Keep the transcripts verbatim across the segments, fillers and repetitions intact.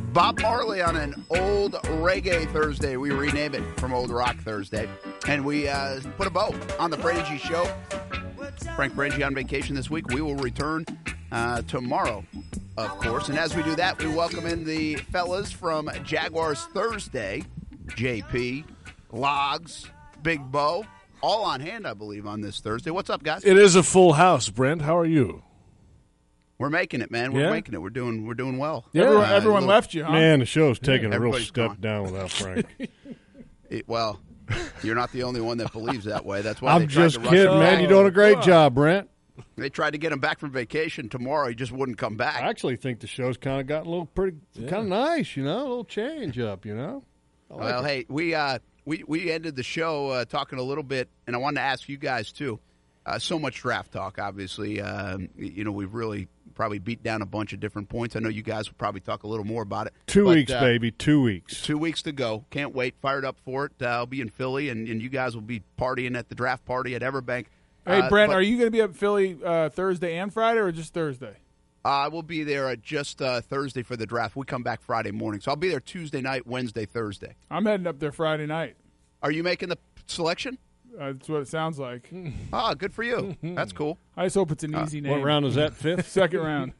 Bob Marley on an old reggae Thursday. We rename it from Old Rock Thursday. And we uh, put a bow on the Brady G Show. Frank Brady on vacation this week. We will return uh, tomorrow, of course. And as we do that, we welcome in the fellas from Jaguars Thursday. J P, Logs, Big Bo, all on hand, I believe, on this Thursday. What's up, guys? It is a full house, Brent. How are you? We're making it, man. We're Yeah? making it. We're doing we're doing well. Yeah. Everyone, Uh, everyone little- left you, huh? Man, the show's taking Yeah, a real everybody's step gone. down without Frank. It- well, you're not the only one that believes that way. That's why I'm they tried just to rush kidding, him man. back. You're doing a great job, Brent. They tried to get him back from vacation tomorrow. He just wouldn't come back. I actually think the show's kind of gotten a little pretty, kind of nice, you know, a little change up, you know. I like Well, it. hey, we uh, we we ended the show uh, talking a little bit, and I wanted to ask you guys too. Uh, so much draft talk, obviously. Um, you know, we've really probably beat down a bunch of different points. I know you guys will probably talk a little more about it. Two But, weeks, uh, baby, two weeks. Two weeks to go. Can't wait. Fired up for it. Uh, I'll be in Philly, and, and you guys will be partying at the draft party at Everbank. Hey, Uh, Brent, but- are you going to be up in Philly uh, Thursday and Friday, or just Thursday? I will be there uh, just uh, Thursday for the draft. We come back Friday morning. So I'll be there Tuesday night, Wednesday, Thursday. I'm heading up there Friday night. Are you making the selection? Uh, that's what it sounds like. Ah, good for you. That's cool. I just hope it's an easy name. What round is that? Fifth? Second round.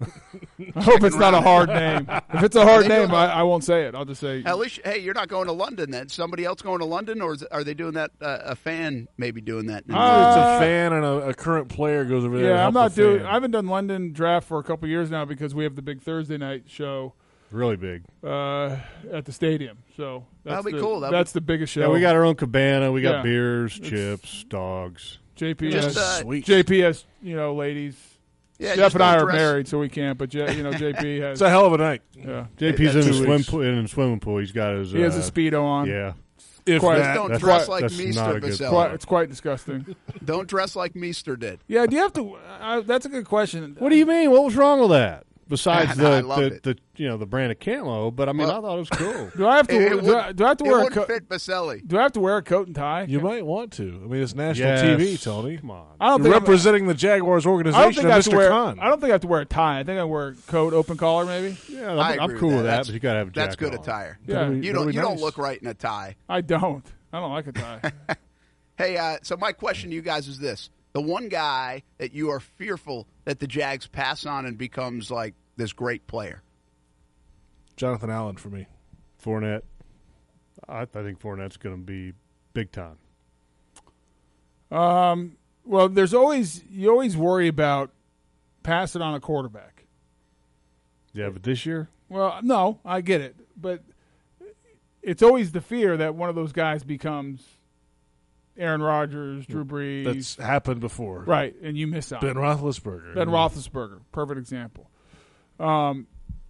I hope it's not a hard name. If it's a hard name, I, I won't say it. I'll just say. At least, hey, you're not going to London then. Somebody else going to London, or is, are they doing that? Uh, a fan maybe doing that? It's Uh, a fan and a, a current player goes over there. to Yeah, I'm help not the doing. fan. I haven't done London draft for a couple years now because we have the big Thursday night show Really big. uh, at the stadium. So that's That'll be the, cool. That'll That's the biggest show. Yeah, we got our own cabana. We got Yeah. beers, chips, dogs. J P. Just, has, uh, Sweet. J P has you know ladies. Yeah, Steph just and I don't are dress- married, so we can't. But J, you know, J P has. It's a hell of a night. yeah, J P's in that's the two swim weeks. pool. In the swimming pool, he's got his. he has uh, a speedo on. Yeah, If Quite- Just that, don't that's dress quite- like that's Meester, not a good Baselli. Quite, it's quite disgusting. Don't dress like Meester did. Yeah, do you have to? Uh, that's a good question. What do you mean? What was wrong with that? Besides No, I the, loved the, it. the you know the brand of camo, but I mean Well- I thought it was cool. Do I have to? It, it do, would, I, do I have to it wear a wouldn't coat? fit Baselli. Do I have to wear a coat and tie? you might want to. I mean, it's national Yes. T V, Tony. Come on. I don't You're think I'm- representing the Jaguars I don't organization think of I have to Mister wear. Khan. I don't think I have to wear a tie. I think I wear a coat, open collar, maybe. Yeah, I'm, I I'm agree cool with with that. that, That's- but you got to have a jacket That's good on. attire. Yeah, That'll be- You that'll don't. be You don't nice. look right in a tie. I don't. I don't like a tie. Hey, uh, so my question to you guys is this: the one guy that you are fearful that the Jags pass on and becomes like this great player. Jonathan Allen for me. Fournette. I, I think Fournette's going to be big time. Um. Well, there's always you always worry about passing on a quarterback. Yeah, but this year, Well, no, I get it, but it's always the fear that one of those guys becomes Aaron Rodgers, Drew Brees, That's happened before. right, and you miss out. Ben Roethlisberger. Ben Roethlisberger, perfect example. Um,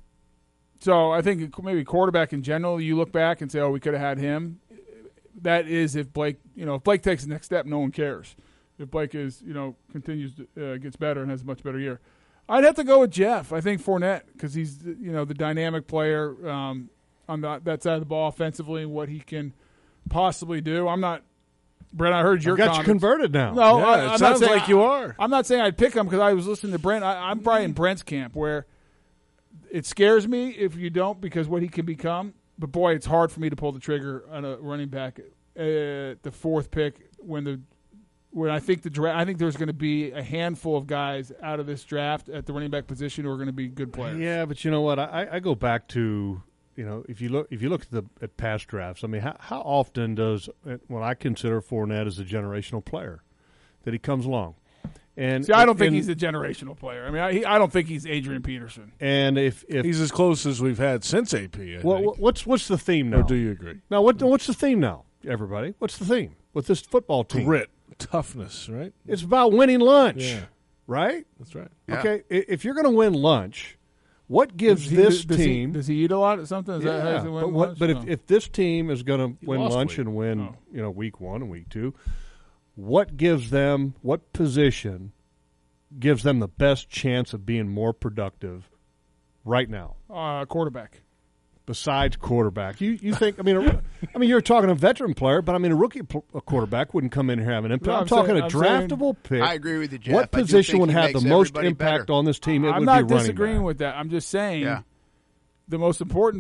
so I think maybe quarterback in general, you look back and say, "Oh, we could have had him." That is if Blake, you know, if Blake takes the next step, no one cares. If Blake is, you know, continues to, uh, gets better and has a much better year, I'd have to go with Jeff. I think Fournette because he's, you know, the dynamic player um, on the, that side of the ball offensively and what he can possibly do. I'm not, Brent. I heard your I've got you comments. converted now. No, Yeah, I, it I'm not sounds saying like you are. I'm not saying I'd pick him because I was listening to Brent. I, I'm probably in Brent's camp where it scares me if you don't because what he can become. But boy, it's hard for me to pull the trigger on a running back at the fourth pick when the when I think the draft. I think there's going to be a handful of guys out of this draft at the running back position who are going to be good players. Yeah, but you know what? I, I go back to you know if you look if you look at the at past drafts. I mean, how, how often does when I consider Fournette as a generational player that he comes along? And See, I don't think and, he's a generational player. I mean, I, he, I don't think he's Adrian Peterson. And if if He's as close as we've had since A P. I what, think. what's what's the theme now? Or do you agree? Now, what what's the theme now, everybody? What's the theme with this football team? Grit, toughness, right? It's about winning lunch, Yeah. right? That's right. Yeah. Okay, i- if you're going to win lunch, what gives Does he- this does team? He, does he eat a lot of something? Is that how yeah, does he win but what, lunch? but No. if, if this team is going to He win lost lunch weight. and win, Oh. you know, week one and week two, what gives them? What position gives them the best chance of being more productive right now? uh, quarterback. Besides quarterback, you you think? I mean, a, I mean, you're talking a veteran player, but I mean, a rookie pl- a quarterback wouldn't come in here and have an impact. No, I'm, I'm talking saying- a I'm saying- draftable pick. I agree with you, Jeff. What I do position think would he have the makes most everybody impact better. on this team? It I'm would not be running disagreeing back. with that. I'm just saying Yeah. the most important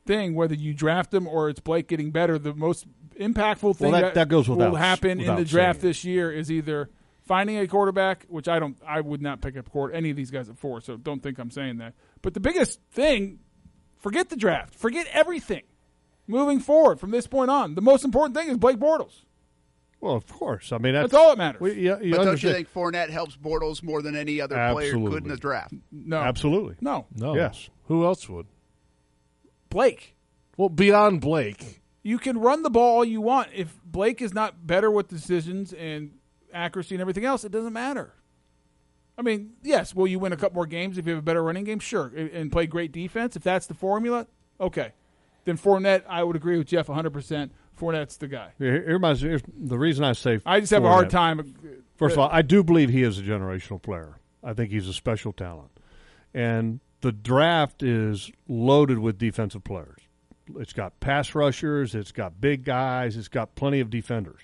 thing, whether you draft him or it's Blake getting better. The most impactful thing Well, that- that, that goes without- will happen in without the draft saying. this year is either finding a quarterback, which I don't, I would not pick up court any of these guys at four, so don't think I'm saying that. But the biggest thing, forget the draft, forget everything. Moving forward from this point on, the most important thing is Blake Bortles. Well, of course. I mean, that's, That's all that matters. We, you, you But don't you understand- think Fournette helps Bortles more than any other player could in Absolutely. the draft? No, Absolutely. no, No. Yes. Who else would? Blake. Well, beyond Blake. You can run the ball all you want. If Blake is not better with decisions and accuracy and everything else, it doesn't matter. I mean, yes, will you win a couple more games if you have a better running game? Sure. And play great defense. If that's the formula, okay. Then Fournette, I would agree with Jeff one hundred percent. Fournette's the guy. Here, here my, here's the reason I say I just have a hard Fournette. time. First of all, I do believe he is a generational player. I think he's a special talent. And the draft is loaded with defensive players. It's got pass rushers. It's got big guys. It's got plenty of defenders.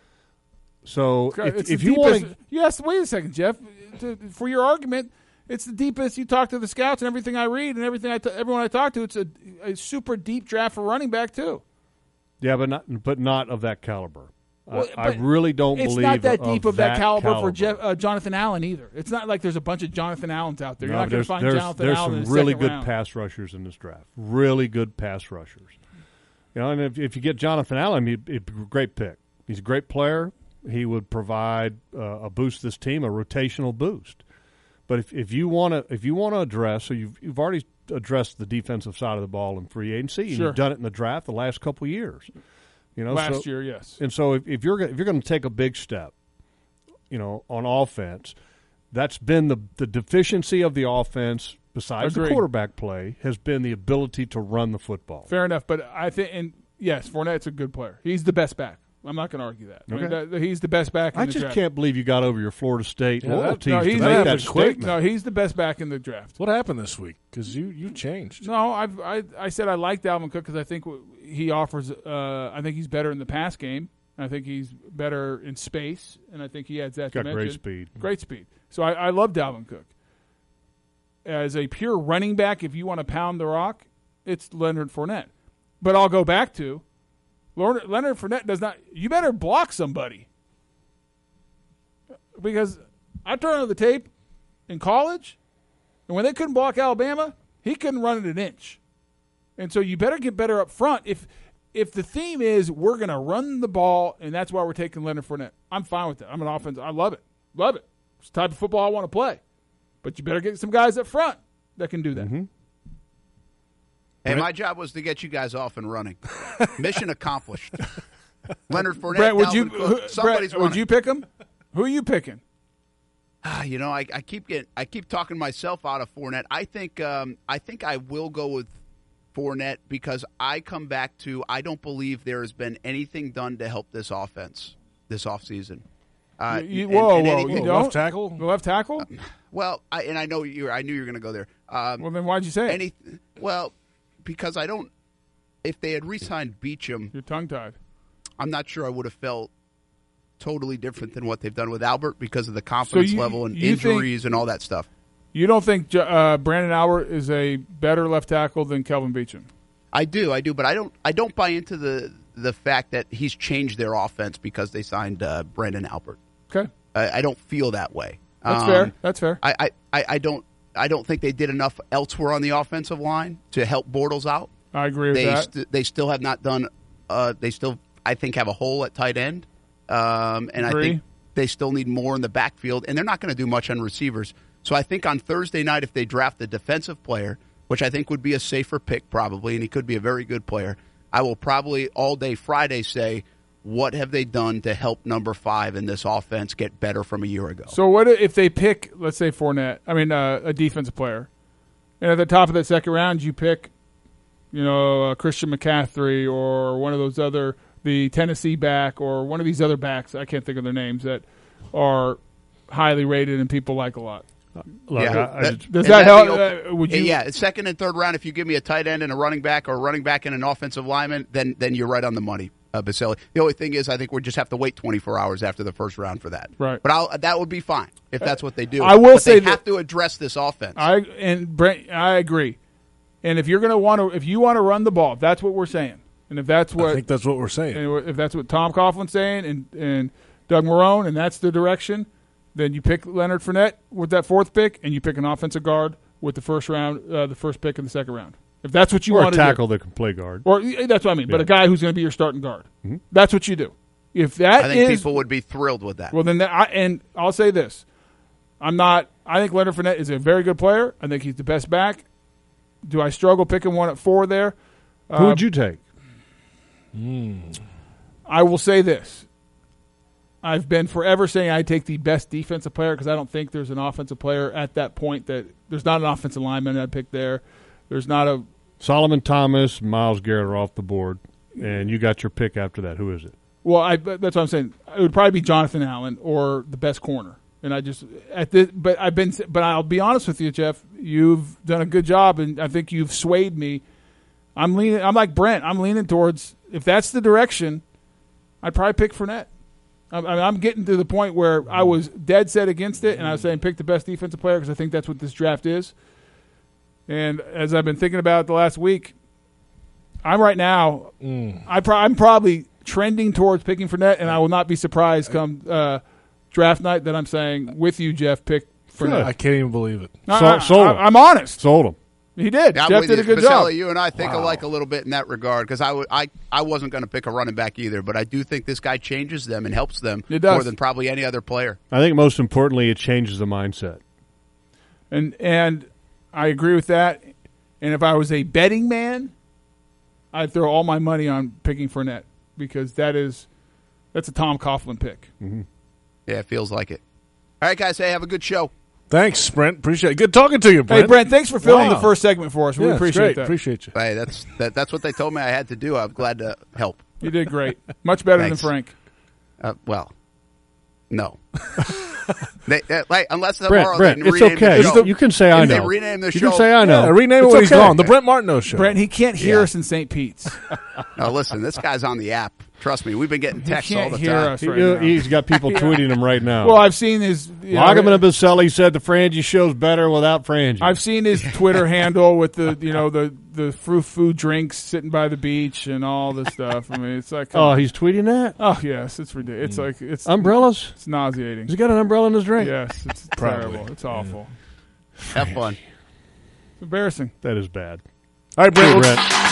So if, It's if the you want deepest- to, yes, wait a second, Jeff. To, for your argument, it's the deepest. You talk to the scouts and everything I read and everything I t- everyone I talk to. It's a, a super deep draft for running back too. yeah, but not, but not of that caliber. Well, I, I but really don't It's believe not that deep of, that, caliber, caliber for Jeff, uh, Jonathan Allen either. It's not like there's a bunch of Jonathan Allens out there. You're No, not going to there's find there's, Jonathan there's Allen in some the really second good round. pass rushers in this draft. Really good pass rushers. You know, and if, if you get Jonathan Allen, he'd, he'd be a great pick. He's a great player. He would provide uh, a boost to this team, a rotational boost. But if, if you want to if you want to address, so you've you've already addressed the defensive side of the ball in free agency, and Sure. you've done it in the draft the last couple of years. You know, Last so, year, yes. and so if, if you're go- if you're going to take a big step, you know, on offense, that's been the the deficiency of the offense. Besides Agreed. the quarterback play, has been the ability to run the football. Fair enough, but I think, and yes, Fournette's a good player. He's the best back. I'm not going to argue that. I mean, Okay. that- he's the best back in I the just draft. can't believe you got over your Florida State Yeah, that- loyalties No, to he's make that the, that happened quick. statement. no, he's the best back in the draft. What happened this week? Because you, you changed. No, I've, I I said I like Dalvin Cook because I think w- he offers. Uh, I think he's better in the pass game. I think he's better in space, and I think he adds that Got dimension. great speed. Great speed. So I, I love Dalvin Cook. As a pure running back, if you want to pound the rock, it's Leonard Fournette. But I'll go back to Leonard Leonard Fournette does not. You better block somebody because I turned on the tape in college, and when they couldn't block Alabama, he couldn't run it an inch. And so you better get better up front. If if the theme is we're going to run the ball and that's why we're taking Leonard Fournette, I'm fine with that. I'm an offense. I love it. Love it. It's the type of football I want to play. But you better get some guys up front that can do that. Mm-hmm. Hey, my job was to get you guys off and running. Mission accomplished. Leonard Fournette, Brett, would you Dalvin who, Cook, somebody's Brett, would running. you pick him? Who are you picking? Ah, you know, I, I keep getting, I keep talking myself out of Fournette. I think, um, I think I will go with Fournette because I come back to I don't believe there has been anything done to help this offense this offseason. Uh, You- you- and- whoa, and whoa, anything- you Oh, don't? left tackle? The left tackle? Well, I, and I know you. I knew you were going to go there. Um, Well, then why'd you say it? any, well, because I don't. If they had re-signed Beecham, You're tongue-tied. I'm not sure I would have felt totally different than what they've done with Albert because of the confidence you- level and you think- injuries and all that stuff. You don't think J- uh, Brandon Albert is a better left tackle than Kelvin Beachum? I do, I do, but I don't. I don't buy into the the fact that he's changed their offense because they signed uh, Brandon Albert. Okay, I, I don't feel that way. that's Um, fair. That's fair. I, I, I I don't. I don't think they did enough elsewhere on the offensive line to help Bortles out. I agree with They that. st- they still have not done. Uh, they still, I think, have a hole at tight end, um, and Agree. I think they still need more in the backfield. And they're not going to do much on receivers. So I think on Thursday night, if they draft a defensive player, which I think would be a safer pick probably, and he could be a very good player, I will probably all day Friday say, what have they done to help number five in this offense get better from a year ago? So what if they pick, let's say Fournette? I mean, uh, a defensive player, and at the top of that second round, you pick, you know, uh, Christian McCaffrey or one of those other, the Tennessee back or one of these other backs. I can't think of their names that are highly rated and people like a lot. Look, Yeah. I- I That- just- Does And that that'd help? be okay. Uh, would you? Yeah, second and third round. If you give me a tight end and a running back, or a running back and an offensive lineman, then then you're right on the money, uh, Baselli. The only thing is, I think we just have to wait twenty-four hours after the first round for that. Right. But I'll, that would be fine if that's what they do. I will But say they have that- to address this offense. I and Brent, I agree. And if you're going to want to, if you want to run the ball, if that's what we're saying, and if that's what I think that's what we're saying. and if that's what Tom Coughlin's saying, and and Doug Marrone, and that's the direction, then you pick Leonard Fournette with that fourth pick, and you pick an offensive guard with the first round, uh, the first pick in the second round. If that's what you or want a to do, tackle that can play guard. or that's what I mean. But Yeah. a guy who's going to be your starting guard. Mm-hmm. That's what you do. If that I think is people would be thrilled with that. well, then that, I, and I'll say this: I'm not. I think Leonard Fournette is a very good player. I think he's the best back. Do I struggle picking one at four there? Who Uh, would you take? I will say this. I've been forever saying I take the best defensive player because I don't think there's an offensive player at that point that there's not an offensive lineman I'd pick there. There's not a Solomon Thomas, Myles Garrett are off the board, and you got your pick after that. Who is it? well. I that's what I'm saying. It would probably be Jonathan Allen or the best corner. And I just at this, but I've been, but I'll be honest with you, Jeff. You've done a good job, and I think you've swayed me. I'm leaning. I'm like Brent. I'm leaning towards if that's the direction, I'd probably pick Fournette. I mean, I'm getting to the point where I was dead set against it, and I was saying pick the best defensive player because I think that's what this draft is. And as I've been thinking about it the last week, I'm right now. Mm. I pro- I'm probably trending towards picking Fournette, and I will not be surprised come uh, draft night that I'm saying with you, Jeff, pick Fournette. I can't even believe it. I, So- I, sold him. I, I'm honest. Sold him. He did. Yeah, I'm Jeff with did you. a good Vasselli, job. you and I think alike a little bit in that regard because I, w- I, I wasn't going to pick a running back either, but I do think this guy changes them and helps them It does. more than probably any other player. I think most importantly, it changes the mindset. And and I agree with that. And if I was a betting man, I'd throw all my money on picking Fournette because that is that's a Tom Coughlin pick. Yeah, it feels like it. All right, guys, hey, have a good show. Thanks, Brent. Appreciate it. Good talking to you, Brent. Hey, Brent, thanks for filling Wow. the first segment for us. We Yeah, it's appreciate great. that. Appreciate you. Hey, that's that, that's what they told me I had to do. I'm glad to help. You did great. Much better Thanks. than Frank. Uh, well, no. they, they, like, unless Brent, tomorrow Brent, they it's rename okay. the show. You can say I If they know. rename the you show- can say I know. Yeah, rename it It's when he's okay. gone. The Brent Martineau Show. Brent, he can't hear Yeah. us in Saint Pete's. Now, listen, this guy's on the app. Trust me, we've been getting He texts all can't the hear time. us He, right now. he's got people tweeting him right now. Well, I've seen his. You know, Loggeman and Baselli said the Frangie show's better without Frangie. I've seen his Twitter handle with the you know the the fruit food drinks sitting by the beach and all this stuff. I mean, it's like oh, he's tweeting that? oh yes, it's ridiculous. It's like it's Umbrellas? It's nauseating. Has he got an umbrella in his drink? Yes, it's Probably. terrible. It's awful. Have fun. It's embarrassing. That is bad. All right, Brent. Hey, let's- Brent.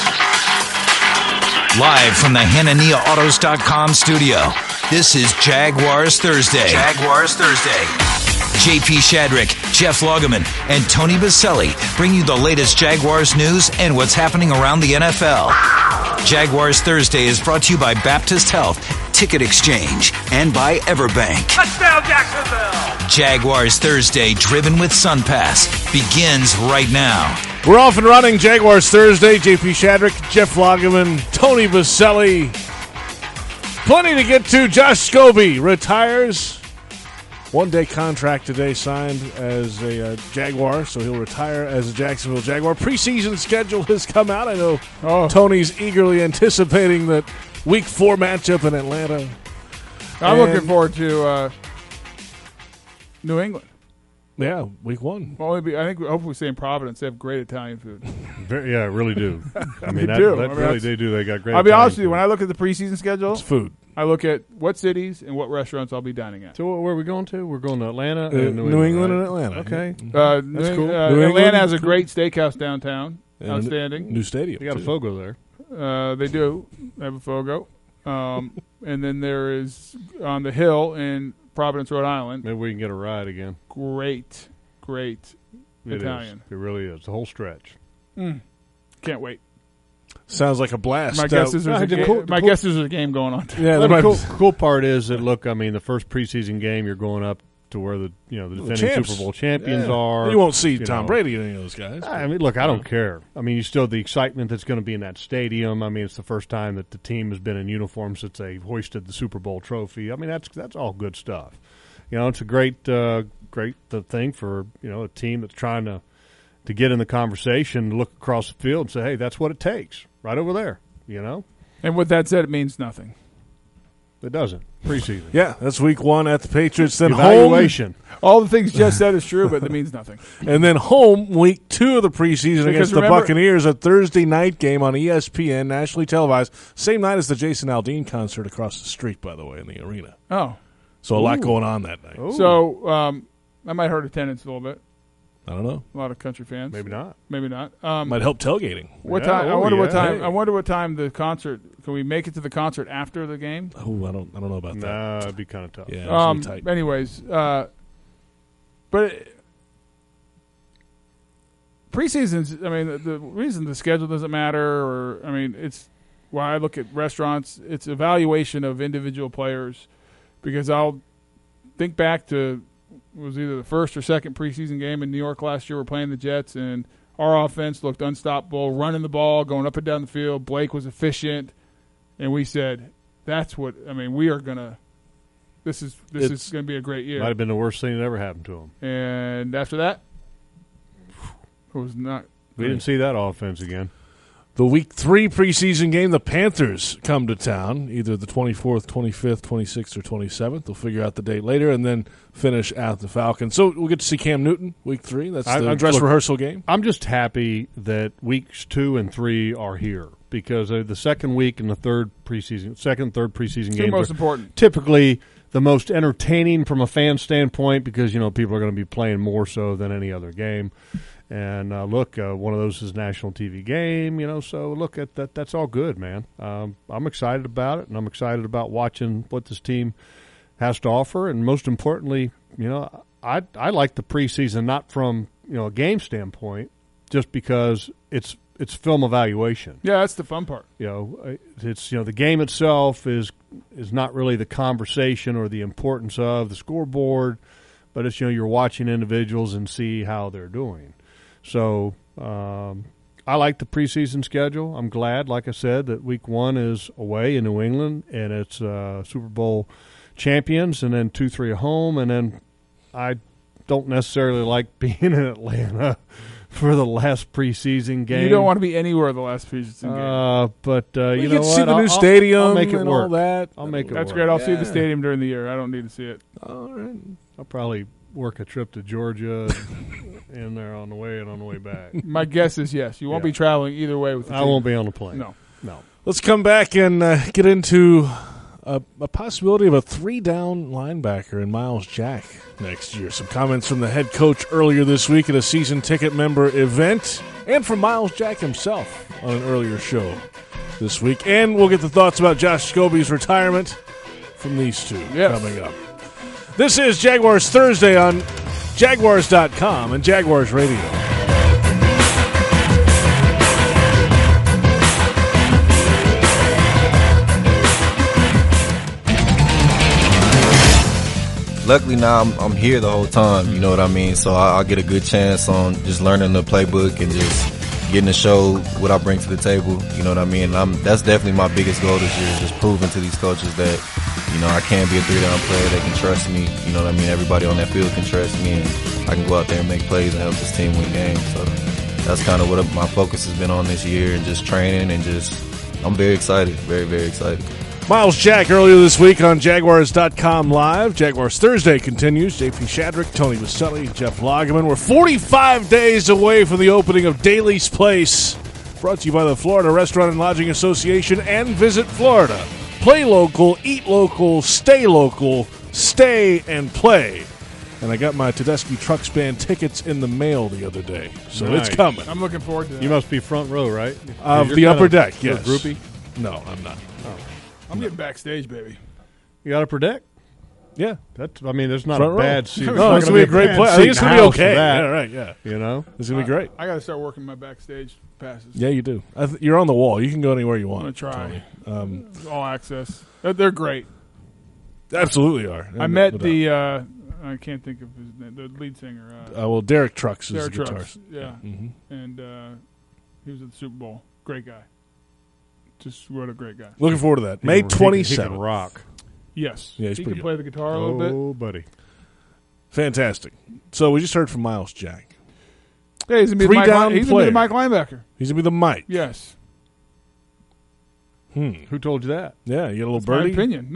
Live from the Hanania Autos dot com studio, this is Jaguars Thursday. Jaguars Thursday. J P Shadrick, Jeff Loggeman, and Tony Baselli bring you the latest Jaguars news and what's happening around the N F L. Jaguars Thursday is brought to you by Baptist Health, Ticket Exchange, and by Everbank. Touchdown, Jacksonville! Jaguars Thursday, driven with SunPass, begins right now. We're off and running. Jaguars Thursday. J P Shadrick, Jeff Loggeman, Tony Baselli. Plenty to get to. Josh Scobie retires. One-day contract today signed as a uh, Jaguar, so he'll retire as a Jacksonville Jaguar. Preseason schedule has come out. I know Oh. Tony's eagerly anticipating that Week Four matchup in Atlanta. I'm And- looking forward to uh, New England. Yeah, Week One. Well, maybe I think hopefully we stay in Providence. They have great Italian food. Very, yeah, really do. I mean, They that, do. that I mean, really that's- they do. They got great. I'll be honest with Italian you. When food. I look at the preseason schedule, It's food. I look at what cities and what restaurants I'll be dining at. So where are we going to? We're going to Atlanta Uh, and New, England right? and Atlanta. Okay. Uh, New, That's cool. uh, New Atlanta England, has a cool. great steakhouse downtown. And a Outstanding. New stadium. They got a too. Fogo there. Uh, they do have a Fogo. Um, and then there is on the hill in Providence, Rhode Island. Maybe we can get a ride again. Great, great It is. Italian. It really is. The whole stretch. Mm. Can't wait. Sounds like a blast. My Uh, guess is there's I a did game, cool- my cool- guess is there's a game going on. yeah, Well, there the might cool, be- cool part is that look, I mean, the first preseason game, you're going up to where the you know the The defending champs. Super Bowl champions Yeah. are. You won't see you Tom know. Brady or any of those guys. I mean, look, I don't care. I mean, you still the excitement that's going to be in that stadium. I mean, it's the first time that the team has been in uniform since they hoisted the Super Bowl trophy. I mean, that's that's all good stuff. You know, it's a great uh, great uh, thing for you know a team that's trying to to get in the conversation, look across the field, and say, hey, that's what it takes, right over there. You know, And with that said, it means nothing. it doesn't. preseason. Yeah, that's week one at the Patriots. Then Evaluation. All the things Jeff said is true, but that means nothing. home, and then home week two of the preseason Because against the remember- Buccaneers, a Thursday night game on E S P N, nationally televised. Same night as the Jason Aldean concert across the street, by the way, in the arena. Oh, So a lot going on that night. Oh, so um, that might hurt attendance a little bit. I don't know. A lot of country fans. maybe not. Maybe not. Um, Might help tailgating. what Yeah, time? I oh, wonder what yeah. time. Hey. I wonder what time the concert. Can we make it to the concert after the game? Oh, I don't. I don't know about that. Nah, it'd be kind of tough. Yeah, it's Um. really tight. Anyways, uh, but it, preseasons. I mean, the, the reason the schedule doesn't matter, or I mean, it's why I look at restaurants. It's evaluation of individual players, because I'll think back to it was either the first or second preseason game in New York last year. We're playing the Jets, and our offense looked unstoppable, running the ball, going up and down the field. Blake was efficient, and we said, "That's what I mean. We are gonna. This is this It's- is going to be a great year." Might have been the worst thing that ever happened to him. And after that, it was not. We didn't see that offense again. The week three preseason game, the Panthers come to town, either the twenty-fourth, twenty-fifth, twenty-sixth, or twenty-seventh. They'll figure out the date later and then finish at the Falcons. So we'll get to see Cam Newton week three. That's I- the I- dress look- rehearsal game. I'm just happy that weeks two and three are here because uh, the second week and the third preseason, second and third preseason Two games most are important. typically the most entertaining from a fan standpoint because, you know, people are going to be playing more so than any other game. And uh, look, uh, one of those is a national T V game, you know. So look at that. That's all good, man. Um, I'm excited about it, and I'm excited about watching what this team has to offer. And most importantly, you know, I I like the preseason not from you know a game standpoint, just because it's it's film evaluation. Yeah, that's the fun part. You know, it's you know the game itself is is not really the conversation or the importance of the scoreboard, but it's you know you're watching individuals and see how they're doing. So um, I like the preseason schedule. I'm glad, like I said, that week one is away in New England and it's uh, Super Bowl champions, and then two, three at home, and then I don't necessarily like being in Atlanta for the last preseason game. You don't want to be anywhere the last preseason game. Uh, but uh, you You know get to what? see the I'll- new I'll- stadium I'll make it and work. all that. I'll make it That's work. great. I'll see Yeah. the stadium during the year. I don't need to see it. All right. I'll probably work a trip to Georgia in there on the way and on the way back. My guess is yes. You won't Yeah. be traveling either way with the I team. won't be on the plane. No. No. Let's come back and uh, get into a, a possibility of a three-down linebacker in Miles Jack next year. Some comments from the head coach earlier this week at a season ticket member event, and from Miles Jack himself on an earlier show this week. And we'll get the thoughts about Josh Scobie's retirement from these two Yes. coming up. This is Jaguars Thursday on Jaguars dot com and Jaguars Radio. Luckily now I'm, I'm here the whole time, you know what I mean? So I, I'll get a good chance on just learning the playbook and just getting to show what I bring to the table, you know what I mean? And I'm, that's definitely my biggest goal this year, is just proving to these coaches that, you know, I can be a three-down player. They can trust me, you know what I mean? Everybody on that field can trust me, and I can go out there and make plays and help this team win games. So that's kind of what my focus has been on this year, and just training, and just I'm very excited, very, very excited. Miles Jack earlier this week on Jaguars dot com Live. Jaguars Thursday continues. J P Shadrick, Tony Vaselli, Jeff Lageman. We're forty-five days away from the opening of Daly's Place. Brought to you by the Florida Restaurant and Lodging Association and Visit Florida. Play local, eat local, stay local, stay and play. And I got my Tedeschi Trucks Band tickets in the mail the other day, so Nice. it's coming. I'm looking forward to that. You must be front row, right? Of You're the kind upper of deck, a yes. Groupie? No, I'm not. I'm getting backstage, baby. You got upper deck? Yeah. That's, I mean, there's not Front a row. bad seat. No, There's not it's gonna going to be a great bad play. I seat think it's in going the to be house for okay. that, Yeah, right, yeah. You know? It's going to be great. I got to start working my backstage passes. Yeah, you do. I th- you're on the wall. You can go anywhere you I'm want. going to try. Tony. Um, All access. They're, they're great. absolutely are. I met the, uh, I can't think of his name, the lead singer. Uh, Uh, well, Derek Trucks is Derek the Trucks. guitarist. Yeah. hmm And uh, he was at the Super Bowl. Great guy. Just what a great guy. Looking forward to that. He May can- he can- He twenty-seventh. can rock. Yes. Yeah, he's he pretty can good. play the guitar a little bit. Oh, buddy. Fantastic. So we just heard from Miles Jack. Yeah, he's going to be, Three the Mike, down Li- he's gonna be the player. Mike linebacker. He's going to be the Mike. Yes. Hmm. Who told you that? Yeah, you get a little That's my birdie. opinion. No.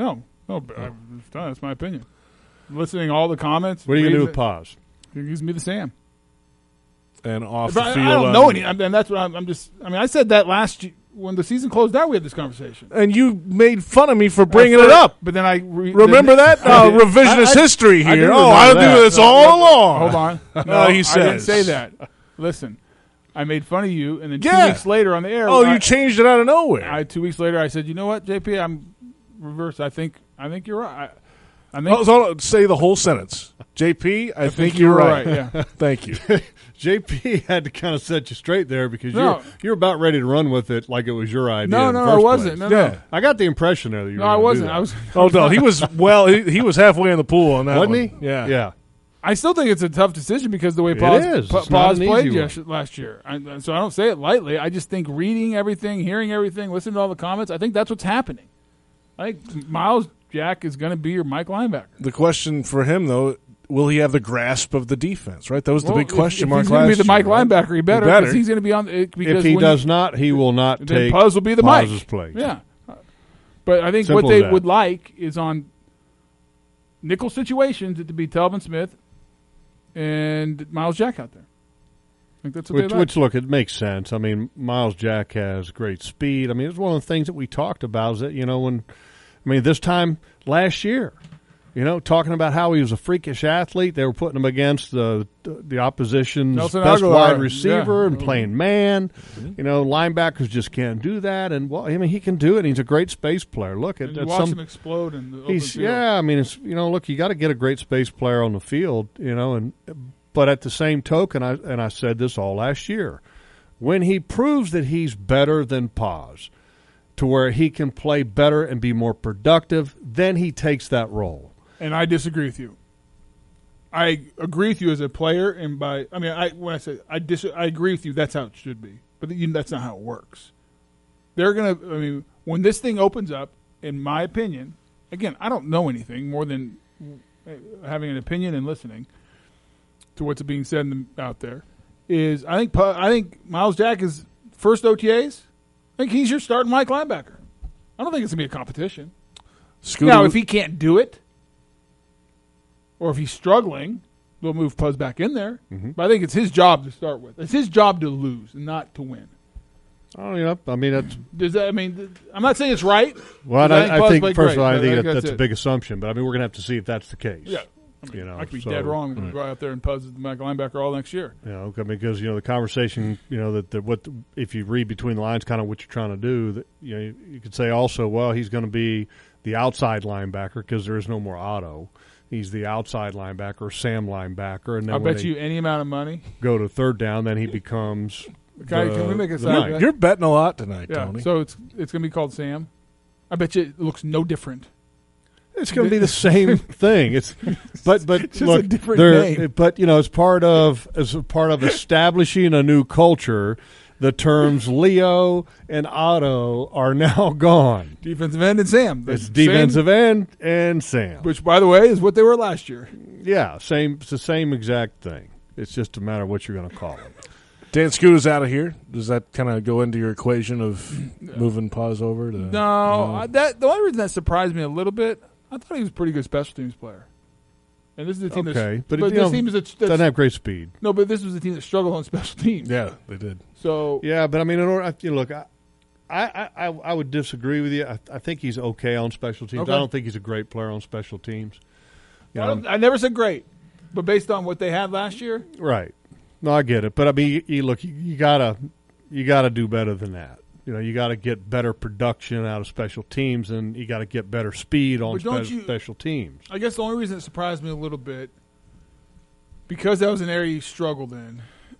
No, but I've done. That's my opinion. Listening to all the comments. What are you going to do reading with Paz? it, It gives me the Sam. And off But the I, field. I don't on- know any. And that's what I'm, I'm just. I mean, I said that last year, when the season closed out. We had this conversation. And you made fun of me for bringing At it first- up. But then I re- Remember then, that? Oh, revisionist I- I- history I here. do Oh, I remember do that. this No, all no, along. Hold on. No, he I didn't says. say that. Listen, I made fun of you, and then two Yeah. weeks later on the air. Oh, I, you changed it out of nowhere. I, two weeks later, I said, you know what, J P, I'm reversed. I think I think you're right. I, I think Oh, so say the whole sentence. J P, I, think, think you're you were right. right, yeah. Thank you. J P had to kind of set you straight there because No. you're you're about ready to run with it like it was your idea. no, in the no, I first wasn't. place. No, Yeah. no, I got the impression there that you no, were I gonna do wasn't. that. I was. Oh, no, he was, well, he, he was halfway in the pool on that Wasn't one. he? Yeah. Yeah. I still think it's a tough decision because the way It Paz, is. Pa- It's not Paz an played easy yes, last year. I, so I don't say it lightly. I just think reading everything, hearing everything, listening to all the comments, I think that's what's happening. I think Miles Jack is going to be your Mike linebacker. The question for him, though, will he have the grasp of the defense, right? That was the Well, big question if, mark if he's going to be last the Mike year, right? linebacker, he better He because better. he's going to be on. It, because If he when does you, not, he will not then take Paz will be the Mike. Paz's place. Yeah, but I think Simple what as they that. would like is on nickel situations it to be Telvin Smith and Miles Jack out there. I think that's what Which, they like. which, look, it makes sense. I mean, Miles Jack has great speed. I mean, it's one of the things that we talked about is that, you know, when, I mean, this time last year, you know, talking about how he was a freakish athlete. They were putting him against the the opposition's Nelson best Aguilar, wide receiver yeah. and playing man. You know, linebackers just can't do that. And, well, I mean, he can do it. He's a great space player. Look, at, and you at watch some him explode in the open He's field. yeah. I mean, it's you know, look, you got to get a great space player on the field, you know, and but at the same token, I and I said this all last year, when he proves that he's better than Paz, to where he can play better and be more productive, then he takes that role. And I disagree with you. I agree with you as a player, and by I mean, I when I say I dis, I agree with you. That's how it should be, but you, that's not how it works. They're gonna. I mean, when this thing opens up, in my opinion, again, I don't know anything more than having an opinion and listening to what's being said in the, out there. Is I think Pu- I think Miles Jack is first O T As. I think he's your starting Mike linebacker. I don't think it's gonna be a competition. Scooter, Now, if he can't do it, or if he's struggling, we'll move Puz back in there. Mm-hmm. But I think it's his job to start with. It's his job to lose and not to win. Oh, yeah. I mean, that's Does that? I mean, th- I'm not saying it's right. well. 'cause I, I Puz think played first of great, all, I but think that, that's that's a it. big assumption. But I mean, we're gonna have to see if that's the case. Yeah. I mean, You know, I could be so- dead wrong if we go out there and Puz is the Mike linebacker all next year. You know, I mean, because you know the conversation, you know that the, what if you read between the lines, kind of what you're trying to do. That you know, you could say also, well, he's going to be the outside linebacker because there is no more Otto. He's the outside linebacker, Sam linebacker, and then I when bet they you any amount of money. go to third down, then he becomes. Can, I- the- can we make a the side Mike. bet? you're betting a lot tonight, Yeah. Tony. So it's it's going to be called Sam. I bet you it looks no different. It's going to be the same thing. It's but but Just a look, different there- name. but you know, as part of as a part of establishing a new culture, the terms Leo and Otto are now gone. Defensive end and Sam. It's Same- defensive end and Sam. which, by the way, is what they were last year. Yeah, same. It's the same exact thing. It's just a matter of what you're going to call it. Dan Scooter's out of here. Does that kind of go into your equation of moving Paz over? To, No, I, that the only reason that surprised me a little bit, I thought he was a pretty good special teams player. And this is a team Okay, that's, but, but you this know, team is a, that's, Doesn't have great speed. no, but this was a team that struggled on special teams. Yeah, they did. So Yeah, but I mean, in order, I, you know, look, I, I, I, I would disagree with you. I, I think he's okay on special teams. Okay. I don't think he's a great player on special teams. You I, know, don't- I never said great, but based on what they had last year, right? No, I get it, but I mean, you, you look, you, you gotta, you gotta do better than that. You know, you got to get better production out of special teams, and you got to get better speed on But don't spe- you- special teams. I guess the only reason it surprised me a little bit, because that was an area he struggled in,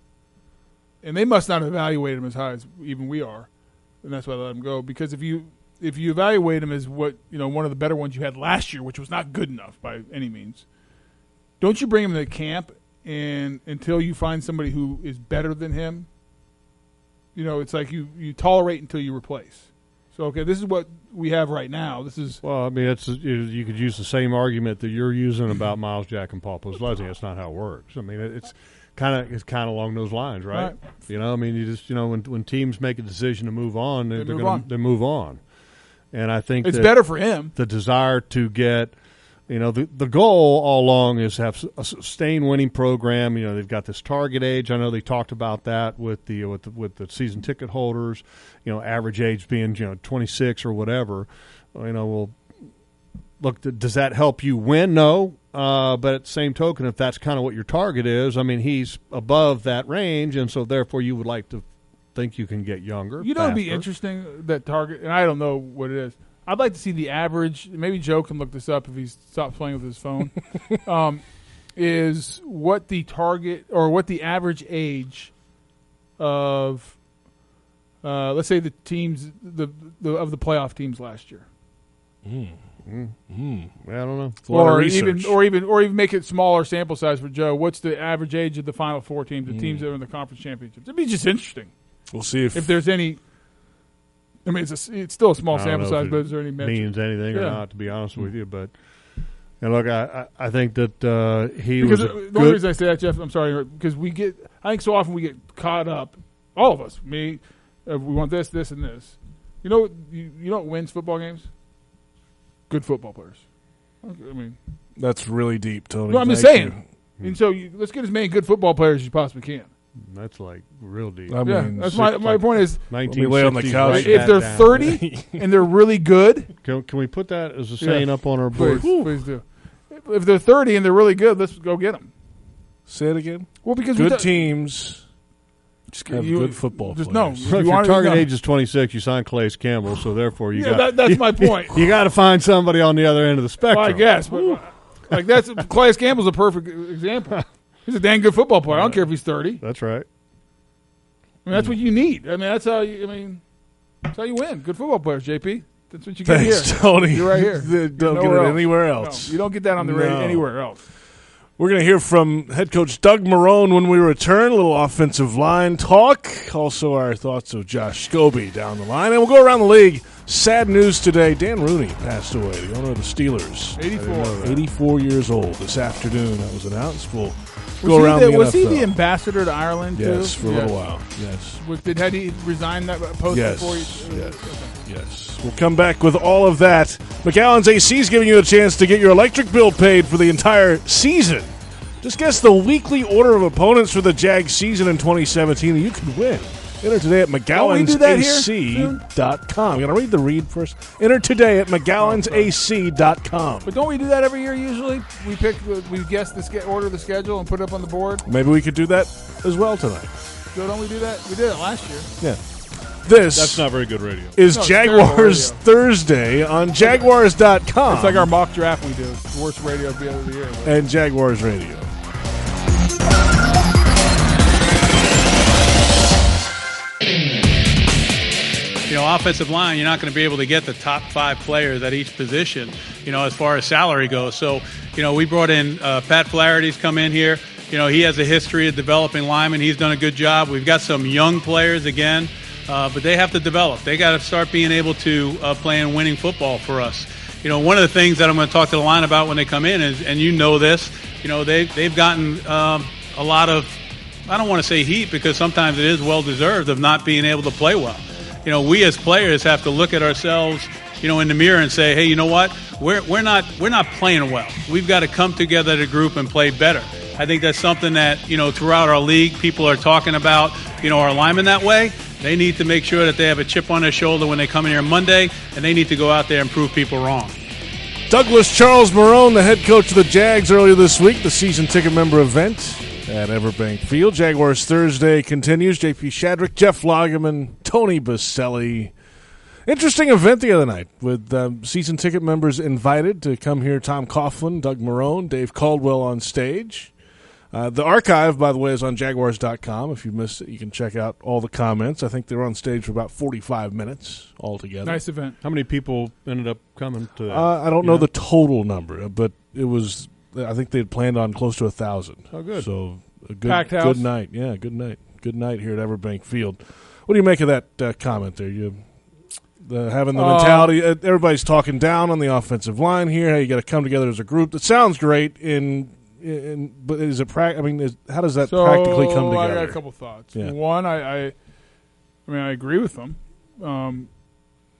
and they must not evaluate him as high as even we are, and that's why I let him go. Because if you if you evaluate him as what you know one of the better ones you had last year, which was not good enough by any means, don't you bring him to camp and until you find somebody who is better than him? You know, it's like you, you tolerate until you replace. So okay, this is what we have right now. This is Well, I mean, it's you you could use the same argument that you're using about Miles Jack and Paul Postlezny. That's not how it works. I mean, it- it's kind of it's kind of along those lines, right? Right. You know, I mean, you just you know when when teams make a decision to move on, they're, They they're move gonna on. they move on. And I think It's that better for him. the desire to get, you know, the the goal all along is to have a sustained winning program. You know, they've got this target age. I know they talked about that with the with the, with the season ticket holders. You know, average age being you know twenty-six or whatever. You know, well, look, does that help you win? No. Uh, but at the same token, if that's kind of what your target is, I mean, he's above that range, and so therefore you would like to think you can get younger. You know, it'd be faster. interesting that target, and I don't know what it is. I'd like to see the average. Maybe Joe can look this up if he stops playing with his phone. um, is what the target or what the average age of, uh, let's say the teams the, the of the playoff teams last year, Mm. Mm. Mm. I don't know. It's a lot of or research. even or even or even make it smaller sample size for Joe. What's the average age of the final four teams, the Mm. teams that are in the conference championships? It'd be just interesting We'll see if, if there's any. I mean, it's a, it's still a small I don't sample know if size, it but is there any metric? means anything or Yeah. not, to be honest with you. But and look, I, I I think that uh, he Because was a the only good. reason I say that, Jeff, I'm sorry, because we get, I think so often we get caught up, all of us, me, uh, we want this, this, and this. You know, you, you know what wins football games? Good football players. I mean, that's really deep, Tony. no, I'm just Thank saying. And so you, let's get as many good football players as you possibly can. That's like real deep. you. I yeah, mean, that's my my like- point is, Let me lay on the nineteen sixties, couch. write if that they're down. thirty and they're really good, Can, can we put that as a Yeah. saying up on our board? please, please do. If they're thirty and they're really good, let's go get them. Say it again. Well, because we Good do- teams have you- good football just players. no. So if You your want- target no. age is twenty-six, you sign Calais Campbell, so therefore you Yeah, got that- that's you- my point. You, got to find somebody on the other end of the spectrum. Well, I guess, but like that's Calais Campbell's a perfect example. He's a dang good football player. I don't care if he's thirty. That's right. I mean, that's what you need. I mean, that's how you. I mean, that's how you win. Good football players, J P. That's what you get Thanks, here. Tony. You're right here. They Don't You're get it nowhere anywhere No, else. you don't get that on the radio No. anywhere else. We're going to hear from head coach Doug Marrone when we return. A little offensive line talk. Also, our thoughts of Josh Scobie down the line. And we'll go around the league. Sad news today. Dan Rooney passed away, the owner of the Steelers. eighty-four. eighty-four years old this afternoon. That was announced. We'll Was, go he around the, the, was N F L. he the ambassador to Ireland too? Yes, for a Yes. little while. Yes. Was, did had he resigned that post Yes. before he? Yes. Yes. We'll come back with all of that. McAllen's A C is giving you a chance to get your electric bill paid for the entire season. Just guess the weekly order of opponents for the Jags season in twenty seventeen, and you can win. Enter today at we McGowan's do that A here C dot com. I'm going to read the read first. Enter today at McGowan's A C dot com. But don't we do that every year? Usually, we pick, we guess the ske- order of the schedule and put it up on the board. Maybe we could do that as well tonight. So don't we do that? We did it last year. Yeah. This That's not very good radio. is No, it's terrible Jaguars radio. Thursday on Jaguars dot com It's like our mock draft we do. It's the worst radio of the end of the year. and Jaguars Radio. You know, offensive line, you're not going to be able to get the top five players at each position, you know, as far as salary goes. So, you know, we brought in uh, Pat Flaherty's come in here. You know, he has a history of developing linemen. He's done a good job. We've got some young players again, uh, but they have to develop. They got to start being able to uh, play and winning football for us. You know, one of the things that I'm going to talk to the line about when they come in is, and you know this, you know, they, they've gotten um, a lot of, I don't want to say heat because sometimes it is well-deserved of not being able to play well. You know, we as players have to look at ourselves, you know, in the mirror and say, hey, you know what? We're we're not we're not playing well. We've got to come together as a group and play better. I think that's something that, you know, throughout our league, people are talking about, you know, our linemen that way. They need to make sure that they have a chip on their shoulder when they come in here Monday, and they need to go out there and prove people wrong. Douglas Charles Marrone, the head coach of the Jags, earlier this week, the season ticket member event at Everbank Field. Jaguars Thursday continues. J P Shadrick, Jeff Lageman, Tony Baselli. Interesting event the other night with um, season ticket members invited to come here. Tom Coughlin, Doug Marrone, Dave Caldwell on stage. Uh, the archive, by the way, is on Jaguars dot com. If you missed it, you can check out all the comments. I think they were on stage for about forty-five minutes altogether. Nice event. How many people ended up coming to that? Uh, I don't You know know? the total number, but it was. I think they had planned on close to a thousand. Oh, good. So a good, Packed house. good night. Yeah, good night. Good night here at Everbank Field. What do you make of that uh, comment there? You the, having the Uh, mentality. Uh, everybody's talking down on the offensive line here. How you got to come together as a group. That sounds great. In, in but is it prac? I mean, is, how does that So practically come I together? got a couple thoughts. Yeah. One, I, I, I mean, I agree with them. Um,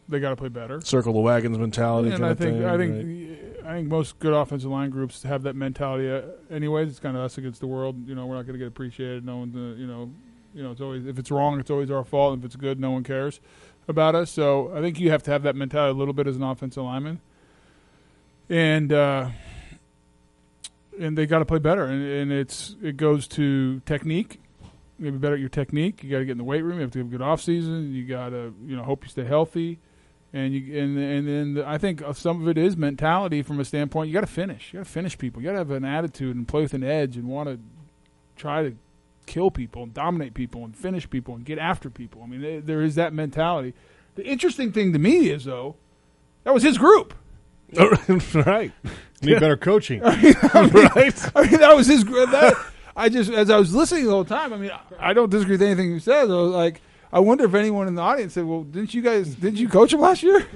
they got to play better. Circle the wagons mentality. And kind I of think thing, I think right? I think most good offensive line groups have that mentality. Uh, anyways, it's kind of us against the world. You know, we're not going to get appreciated. No one's, uh, you know, you know, it's always if it's wrong, it's always our fault. And if it's good, no one cares about us. So I think you have to have that mentality a little bit as an offensive lineman. And uh, and they got to play better. And, and it's it goes to technique. You got to be better at your technique. You got to get in the weight room. You have to have a good off season. You got to you know hope you stay healthy. And you and and then the, I think some of it is mentality from a standpoint. You got to finish. You got to finish people. You got to have an attitude and play with an edge and want to try to kill people and dominate people and finish people and get after people. I mean, there, there is that mentality. The interesting thing to me is though, that was his group. Right. Need better coaching. I mean, right. I mean, that was his group. That, I just as I was listening the whole time. I mean, I, I don't disagree with anything you said. I was like. I wonder if anyone in the audience said, "Well, didn't you guys? Didn't you coach him last year?"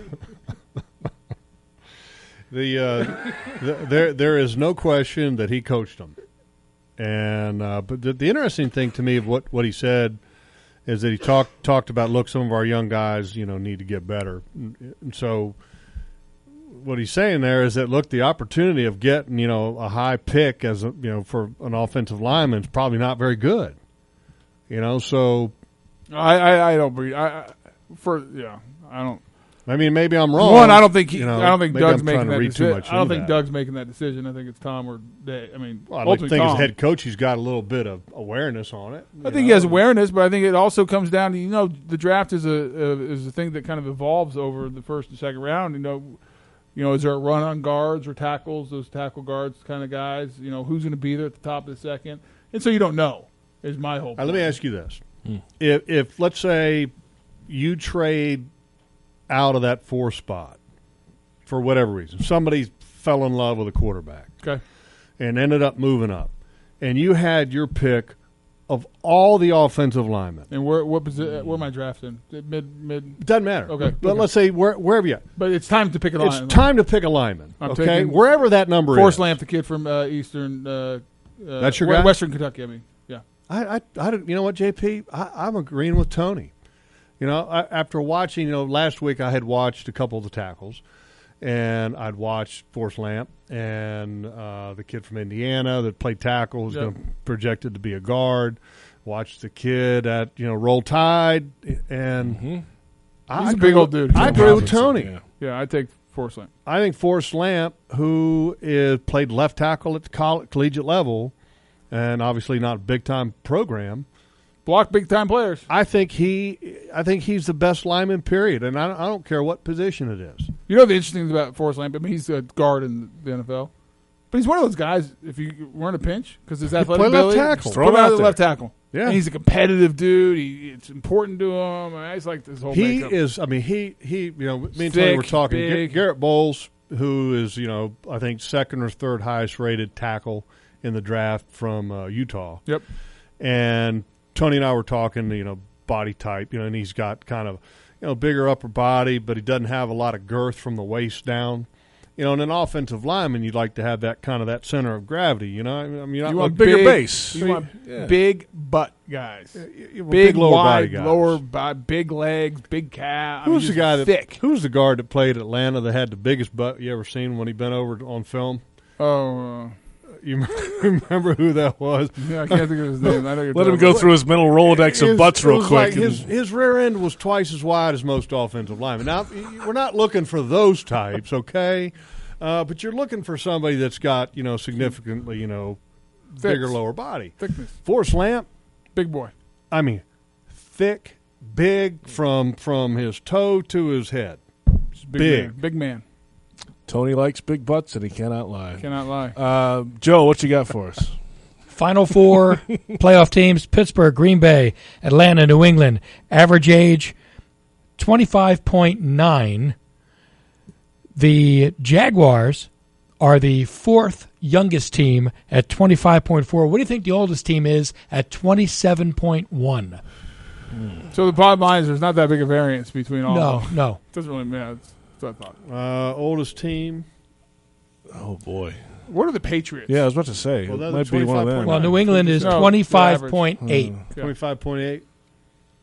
the, uh, the there there is no question that he coached them, and uh, but the, the interesting thing to me of what, what he said is that he talked talked about look, some of our young guys, you know, need to get better, and so what he's saying there is that look, the opportunity of getting you know a high pick as a, you know for an offensive lineman is probably not very good, you know, so. I, I, I don't believe. I, I for yeah, I don't. I mean, maybe I'm wrong. One, I don't think he, you know, I don't think maybe Doug's I'm making trying to that read too decision. much I don't into think that. Doug's making that decision. I think it's Tom or Dave. I mean, Well, I'd like to ultimately think Tom. as head coach, he's got a little bit of awareness on it. I think he has awareness, but I think it also comes down to you know the draft is a, a is a thing that kind of evolves over the first and second round. You know, you know, is there a run on guards or tackles? Those tackle guards kind of guys. You know, who's going to be there at the top of the second? And so you don't know. Is my whole. Right, let me ask you this: hmm. if, if let's say you trade out of that four spot for whatever reason, somebody fell in love with a quarterback, okay, and ended up moving up, and you had your pick of all the offensive linemen. And where what posi- where am I drafting? Mid mid. It doesn't matter. Okay, but okay. let's say where, wherever you. But it's time to pick a It's lineman. time to pick a lineman. I'm okay, taking wherever that number Forrest is. Lamp, the kid from uh, Eastern. Uh, uh, That's your we- guy? Western Kentucky. I mean, yeah. I, I, I don't- you know what, J P? I, I'm agreeing with Tony. You know, I, after watching, you know, last week I had watched a couple of the tackles, and I'd watched Forrest Lamp and uh, the kid from Indiana that played tackle, who's Yep. gonna, projected to be a guard. Watched the kid at, you know, Roll Tide, and Mm-hmm. I He's a agree big old with- dude. I He's agree with Robinson, Tony. yeah. Yeah, I take Forrest Lamp. I think Forrest Lamp, who is played left tackle at the coll- collegiate level, and obviously not a big time program. Block big time players. I think he, I think he's the best lineman. Period, and I don't, I don't care what position it is. You know the interesting thing about Forrest Lamp? I mean, he's a guard in the N F L, but he's one of those guys. If you were in a pinch because his athletic play left ability, tackle. just Throw put him him out out there. left tackle. Yeah. And he's a competitive dude. He, it's important to him. I, mean, I just like this whole. He makeup. is. I mean, he he. You know, me and Tony Thick, were talking. big. Garrett Bowles, who is you know, I think second or third highest rated tackle in the draft from uh, Utah. Yep. And Tony and I were talking. You know, body type. You know, and he's got kind of you know bigger upper body, but he doesn't have a lot of girth from the waist down. You know, in an offensive lineman, you'd like to have that kind of that center of gravity. You know, I mean, you're not You A want bigger big, base. You want Yeah. big butt guys. you want Big, lower body wide, guys. lower, bo- big legs, big calf. I Who's mean, the just guy that thick? Who's the guard that played at Atlanta that had the biggest butt you ever seen when he bent over on film? Oh, You remember who that was? uh, yeah, I can't think of his name. I know you're Let him talking go about. through his mental Rolodex of His- butts it real was quick. like his his rear end was twice as wide as most offensive linemen. Now we're not looking for those types, okay? Uh, but you're looking for somebody that's got you know significantly you know Thick. bigger lower body. Thickness, Forrest Lamp, big boy. I mean, thick, big from from his toe to his head. Just Big. man. big man. Tony likes big butts, and he cannot lie. Cannot lie. Uh, Joe, what you got for us? Final four playoff teams: Pittsburgh, Green Bay, Atlanta, New England. Average age twenty-five point nine. The Jaguars are the fourth youngest team at twenty-five point four. What do you think the oldest team is at twenty-seven point one? So the bottom line is there's not that big a variance between all. No, of them. no. It doesn't really matter. That's, that's what I thought. Uh, oldest team. Oh boy. What are the Patriots? Yeah, I was about to say. Well, it they're might the be one of them. twenty-five point Well, nine. New England is No, twenty-five point eight. Okay. Twenty-five point eight.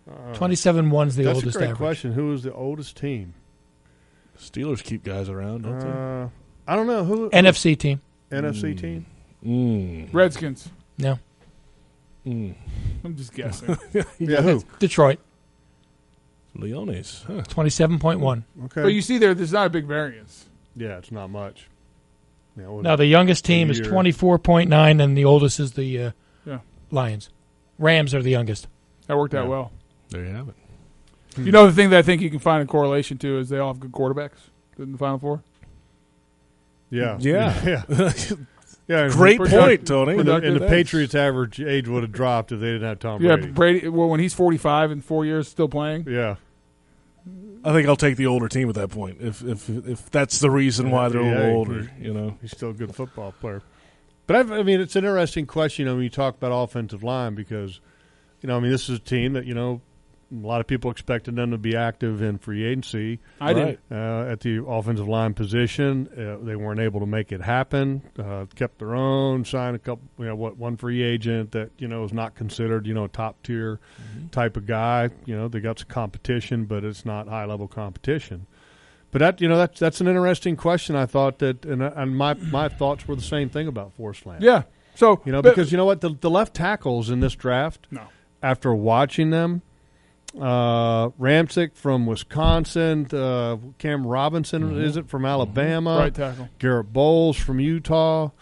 twenty-seven one is the That's oldest a great average. question. Who is the oldest team? Steelers keep guys around, don't Uh, I don't know who. N F C team. N F C team. they? Mm. Redskins. No. Mm. I'm just guessing. Yeah, who? Detroit. Leones. Huh. twenty-seven point one. Okay. But you see there, there's not a big variance. yeah, it's not much. Yeah, well, Now, the youngest team a is year. twenty-four point nine, and the oldest is the uh, Yeah. Lions. Rams are the youngest. That worked out Yeah. well. There you have it. You know, the thing that I think you can find a correlation to is they all have good quarterbacks in the Final Four. yeah, Yeah. yeah, yeah. and Great Productive- point, Tony. And the, and the Productive. Patriots' average age would have dropped if they didn't have Tom Yeah, Brady. Brady. Well, when he's forty-five in four years, still playing. Yeah, I think I'll take the older team at that point if if if that's the reason why they're a Yeah, little he- older. You know. he's still a good football player. But I've, I mean, it's an interesting question. You know, when you talk about offensive line, because you know, I mean, this is a team that you know a lot of people expected them to be active in free agency. I did. Right. Uh, at the offensive line position, uh, they weren't able to make it happen. Uh, kept their own, signed a couple, you know, what one free agent that you know is not considered, you know, a top tier Mm-hmm. type of guy. You know, they got some competition, but it's not high level competition. But that, you know, that's that's an interesting question. I thought that, and, and my my thoughts were the same thing about Forrest Lamb. Yeah. So you know, but- because you know what, the the left tackles in this draft, no. after watching them. Uh, Ramczyk from Wisconsin, uh, Cam Robinson Mm-hmm. is it from Alabama? Right tackle. Garrett Bowles from Utah.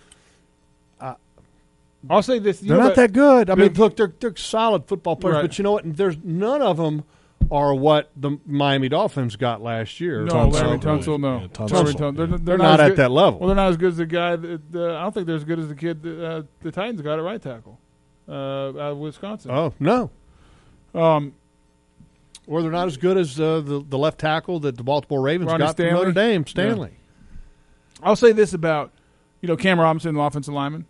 I'll say this. You They're know not that good. I mean, they're- look, they're they're solid football players, Right. but you know what? There's none of them are what the Miami Dolphins got last year. No, Tunsil. Larry Tunsil, no. Yeah, Tunsil. Larry Tunsil. They're, they're, They're not, not as at good- that level. Well, they're not as good as the guy. That, uh, I don't think they're as good as the kid that uh, the Titans got at right tackle uh, out of Wisconsin. Oh no, Um, or they're not as good as uh, the the left tackle that the Baltimore Ravens Ronnie got Stanley? from Notre Dame, Stanley. I'll say this about, you know, Cam Robinson, the offensive lineman.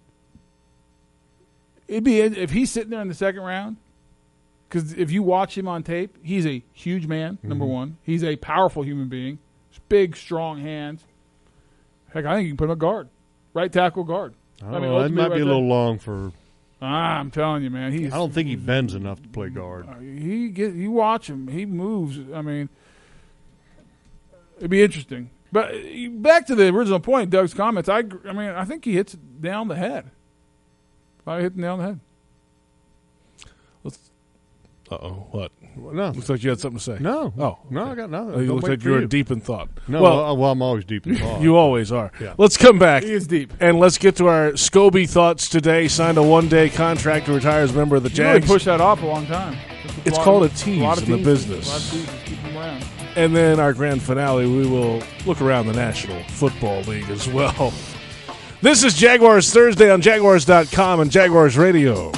It'd be if he's sitting there in the second round, because if you watch him on tape, he's a huge man. Number Mm-hmm. one, he's a powerful human being, big, strong hands. Heck, I think you can put him at guard, right tackle guard. Oh, I mean, that ultimately might be right a there. little long for. Ah, I'm telling you, man. He's. I don't think he bends enough to play guard. Uh, he get you watch him. He moves. I mean, it'd be interesting. But uh, back to the original point, Doug's comments. I, gr- I mean, I think he hits it down the head. I hit the nail on the head. Uh oh. What? No, Looks like you had something to say. no, Oh. no. okay. I got no. Oh, you Don't look wait like for you were you. deep in thought. No, Well, well, well, I'm always deep in thought. you always are. Yeah. Let's come back. He is deep. And let's get to our Scobie thoughts today. Signed a one-day contract to retire as a member of the You really Jags. pushed that off a long time. That's It's lot called of- a tease lot of in the teases. business. A lot of teases. Keep him around. And then our grand finale, we will look around the National Football League as well. This is Jaguars Thursday on Jaguars dot com and Jaguars Radio.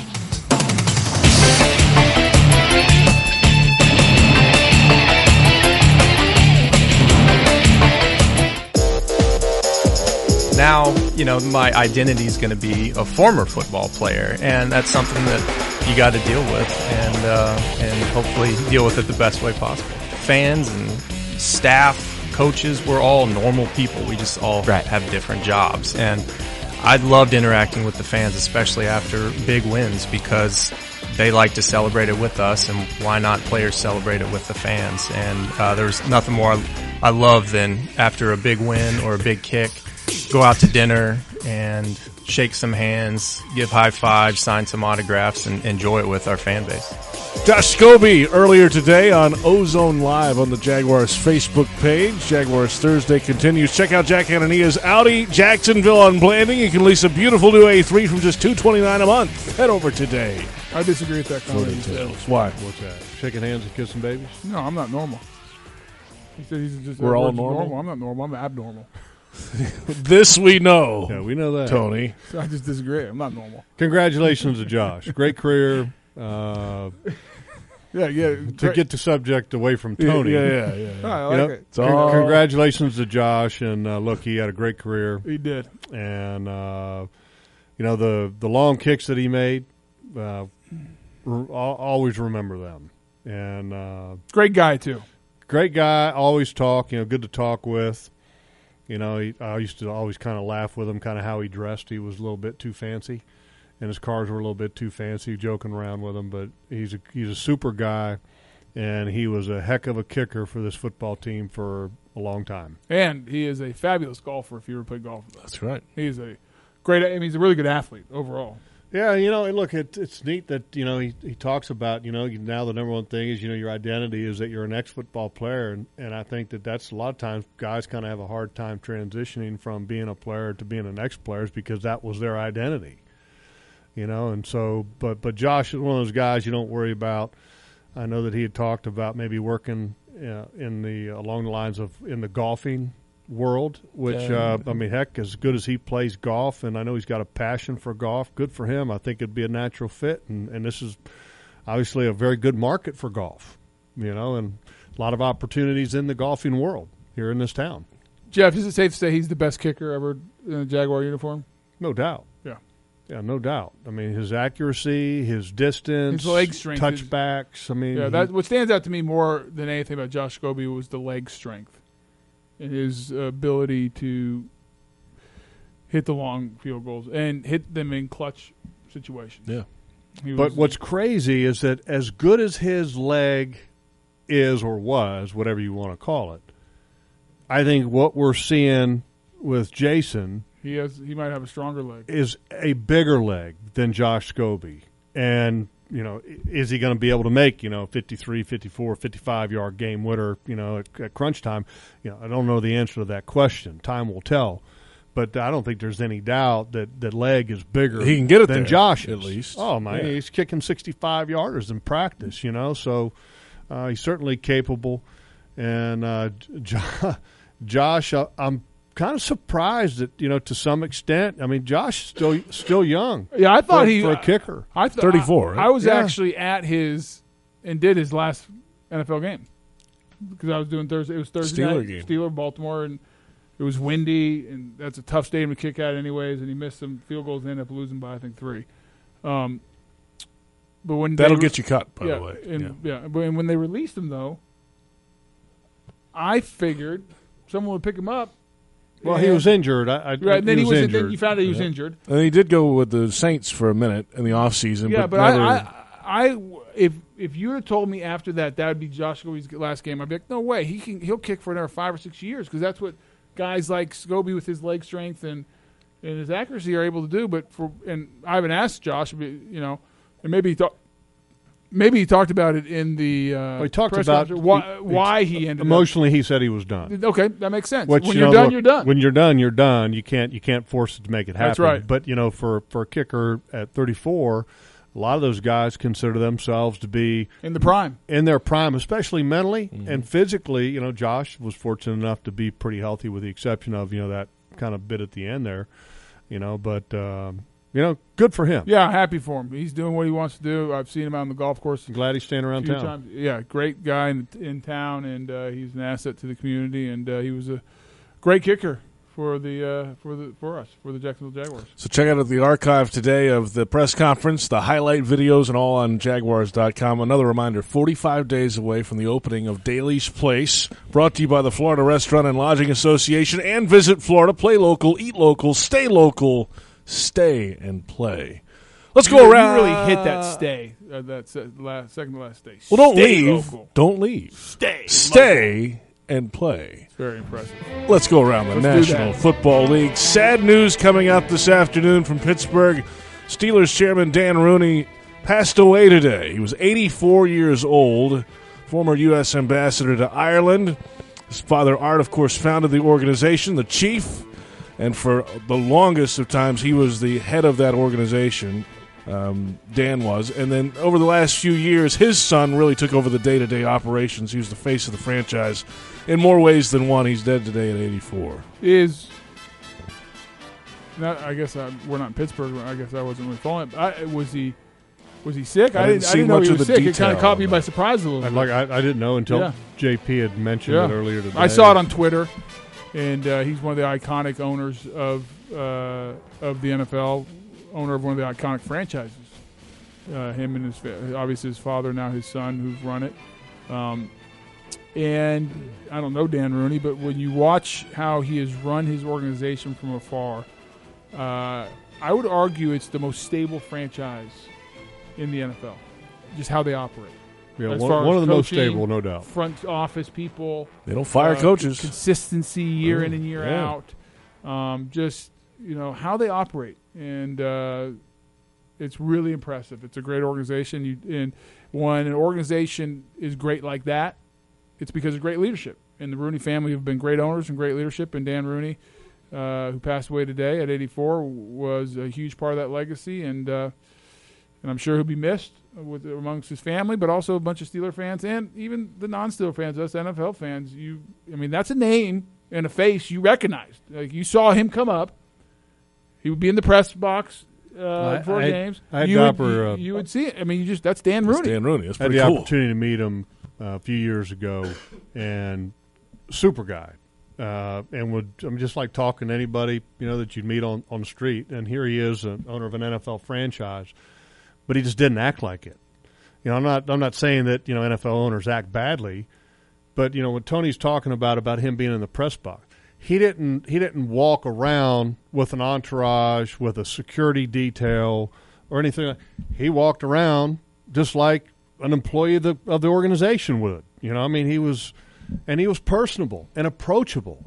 Now, you know, my identity is going to be a former football player, and that's something that you got to deal with, and uh, and hopefully deal with it the best way possible. Fans and staff, coaches, we're all normal people. We just all Right. have different jobs, and I loved interacting with the fans, especially after big wins, because they like to celebrate it with us, and why not players celebrate it with the fans? And uh, there's nothing more I, I love than after a big win or a big kick, go out to dinner and shake some hands, give high fives, sign some autographs, and enjoy it with our fan base. Josh Scobie earlier today on Ozone Live on the Jaguars Facebook page. Jaguars Thursday continues. Check out Jack Hanania's Audi Jacksonville on Blanding. You can lease a beautiful new A three from just two hundred twenty-nine dollars a month. Head over today I disagree with that for comment. he said. details. Why? What's that? Shaking hands and kissing babies? No, I'm not normal. He said he's just We're all words normal? I'm not normal. I'm abnormal. This we know, Yeah, we know that. Tony. So I just disagree. I'm not normal. Congratulations to Josh. Great career. Uh, Yeah, yeah. to get the subject away from Tony. Yeah, yeah, yeah. yeah. I You like know, it. It's all- con- congratulations to Josh, and uh, look, he had a great career, He did. and uh, you know the the long kicks that he made. Uh, re- I'll always remember them, and uh, Great guy too. great guy. Always talk, you know, good to talk with. You know, he, I used to always kind of laugh with him, kind of how he dressed. He was a little bit too fancy, and his cars were a little bit too fancy. Joking around with him, but he's a he's a super guy. and he was a heck of a kicker for this football team for a long time. And he is a fabulous golfer if you ever played golf with us. That's right. He's a great – I mean, he's a really good athlete overall. Yeah, you know, and look, it, it's neat that, you know, he, he talks about, you know, now the number one thing is, you know, your identity is that you're an ex-football player, and, and I think that that's a lot of times guys kind of have a hard time transitioning from being a player to being an ex-player because that was their identity, you know, and so, but, but Josh is one of those guys you don't worry about. I know that he had talked about maybe working uh, in the, along the lines of in the golfing world, which uh, I mean, heck, as good as he plays golf, and I know he's got a passion for golf, good for him. I think it'd be a natural fit, and, and this is obviously a very good market for golf, you know, and a lot of opportunities in the golfing world here in this town. Jeff, is it safe to say he's the best kicker ever in a Jaguar uniform? No doubt. Yeah. Yeah, no doubt. I mean, his accuracy, his distance, his leg strength, touchbacks. I mean, yeah, he, that what stands out to me more than anything about Josh Scobie was the leg strength. And his ability to hit the long field goals and hit them in clutch situations. Yeah. He but was, what's crazy is that as good as his leg is or was, whatever you want to call it, I think what we're seeing with Jason he has he might have a stronger leg. Is a bigger leg than Josh Scobie. And you know, is he going to be able to make, you know, fifty-three, fifty-four, fifty-five-yard game winner, you know, at, at crunch time? You know, I don't know the answer to that question. Time will tell. But I don't think there's any doubt that that leg is bigger he can get it than there, Josh at least. Oh, my, yeah. He's kicking sixty-five-yarders in practice, you know, so uh, he's certainly capable. And uh, Josh, uh, I'm kind of surprised that, you know, to some extent. I mean, Josh is still still young. Yeah, I thought for, he for a kicker. I th- thirty-four. I, Right? I was Yeah. actually at his and did his last N F L game because I was doing Thursday. It was Thursday Steeler night, game. Steeler Baltimore, and it was windy, and that's a tough stadium to kick at, anyways. And he missed some field goals, and ended up losing by I think three. Um, but when That'll they, get you cut, by yeah, the way. and, yeah. yeah, but when they released him though, I figured someone would pick him up. Well, he and- was injured. I, I, Right, then he was. injured. Then you found out he was Yeah. injured. And he did go with the Saints for a minute in the offseason. Yeah, but, but never, I, I, I, if if you had told me after that that would be Josh Scobie's last game, I'd be like, no way, he can he'll kick for another five or six years because that's what guys like Scobie with his leg strength and and his accuracy are able to do. But for and I haven't asked Josh, but, you know, and maybe he thought. Maybe he talked about it in the uh, Well, he talked press about conference, why, he- why he ended Emotionally, he said he was done. up. Okay, that makes sense. Which, when you you're know, done, look, you're done. When you're done, you're done. You can't you can't force it to make it happen. That's right. But you know, for for a kicker at thirty-four, a lot of those guys consider themselves to be in the prime. in their prime, especially mentally Mm-hmm. and physically. You know, Josh was fortunate enough to be pretty healthy, with the exception of, you know, that kind of bit at the end there. You know, but um, you know, good for him. Yeah, happy for him. He's doing what he wants to do. I've seen him out on the golf course. I'm glad he's staying a around few town. times. Yeah, great guy in in town, and uh, he's an asset to the community. And uh, he was a great kicker for the uh, for the for us for the Jacksonville Jaguars. So check out the archive today of the press conference, the highlight videos, and all on Jaguars dot com. Another reminder, forty-five days away from the opening of Daly's Place, brought to you by the Florida Restaurant and Lodging Association, and Visit Florida. Play local, eat local, stay local, stay and play. Let's go You- around. You really hit that stay. Uh, that se- last, second to last stay. Well, don't Stay leave. local. Don't leave. Stay. Stay and play. It's very impressive. Let's go around the Let's do National that. Football League. Sad news coming out this afternoon from Pittsburgh. Steelers chairman Dan Rooney passed away today. He was eighty-four years old, former U S ambassador to Ireland. His father, Art, of course, founded the organization, the chief, and for the longest of times he was the head of that organization. Um, Dan was. And then over the last few years, his son really took over the day-to-day operations. He was the face of the franchise in more ways than one. He's dead today at eighty-four. Is not, I guess I, we're not in Pittsburgh. I guess I wasn't really following. I, was he was he sick? I I didn't didn't, I see didn't know much he of was the sick. It kind detail of caught me on by that. surprise a little And bit. like I, I didn't know until Yeah. J P had mentioned Yeah. it earlier today. I saw it on Twitter, and uh, he's one of the iconic owners of uh, of the N F L, owner of one of the iconic franchises. Uh, him and his fa- obviously his father, now his son, who've run it. Um, and I don't know Dan Rooney, but when you watch how he has run his organization from afar, uh, I would argue it's the most stable franchise in the N F L. Just how they operate. Yeah, As one, far one as of the most coaching, stable, no doubt. Front office people. They don't fire uh, coaches. Consistency year in and year Yeah. out. Um, just, you know, how they operate. And uh, it's really impressive. It's a great organization. You, and when an organization is great like that, it's because of great leadership. And the Rooney family have been great owners and great leadership. And Dan Rooney, uh, who passed away today at eighty-four, was a huge part of that legacy. And uh, and I'm sure he'll be missed with amongst his family, but also a bunch of Steeler fans and even the non-Steeler fans, us N F L fans. You, I mean, that's a name and a face you recognized. Like, you saw him come up. He would be in the press box uh, I- before I- games. I had you, Dopper, would, you, uh, you would see it. I mean, you just that's Dan That's Rooney. Dan Rooney. That's I had pretty the cool. opportunity to meet him uh, a few years ago, and super guy. Uh, and would I'm just like talking to anybody, you know, that you'd meet on, on the street. And here he is, an owner of an N F L franchise, but he just didn't act like it. You know, I'm not I'm not saying that, you know, N F L owners act badly, but, you know, what Tony's talking about about him being in the press box, he didn't he didn't walk around with an entourage, with a security detail or anything. He walked around just like an employee of the of the organization would. You know, I mean, he was, and he was personable and approachable,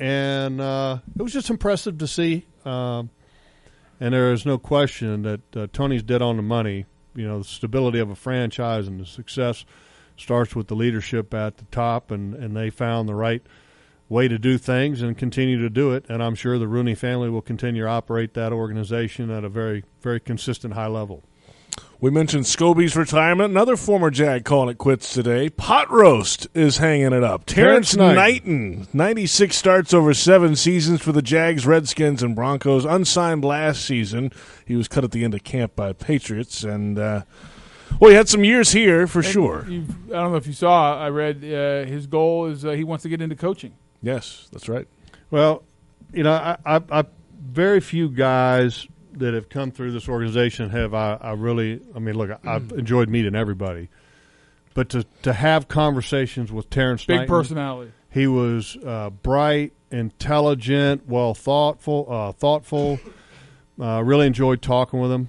and uh, it was just impressive to see. Um, and there is no question that uh, Tony's dead on the money. You know, the stability of a franchise and the success starts with the leadership at the top, and, and they found the right way to do things and continue to do it. And I'm sure the Rooney family will continue to operate that organization at a very, very consistent high level. We mentioned Scobie's retirement. Another former Jag calling it quits today. Pot Roast is hanging it up. Terrence, Terrence Knighton, ninety-six starts over seven seasons for the Jags, Redskins, and Broncos. Unsigned last season. He was cut at the end of camp by Patriots. And, uh, well, he had some years here for And sure. you've- I don't know if you saw, I read uh, his goal is uh, he wants to get into coaching. Yes, that's right. Well, you know, I, I, I very few guys that have come through this organization have I, I really. I mean, look, I've enjoyed meeting everybody, but to to have conversations with Terrence, Big Knighton, personality. he was uh, bright, intelligent, well thoughtful, uh, thoughtful. Uh, really enjoyed talking with him,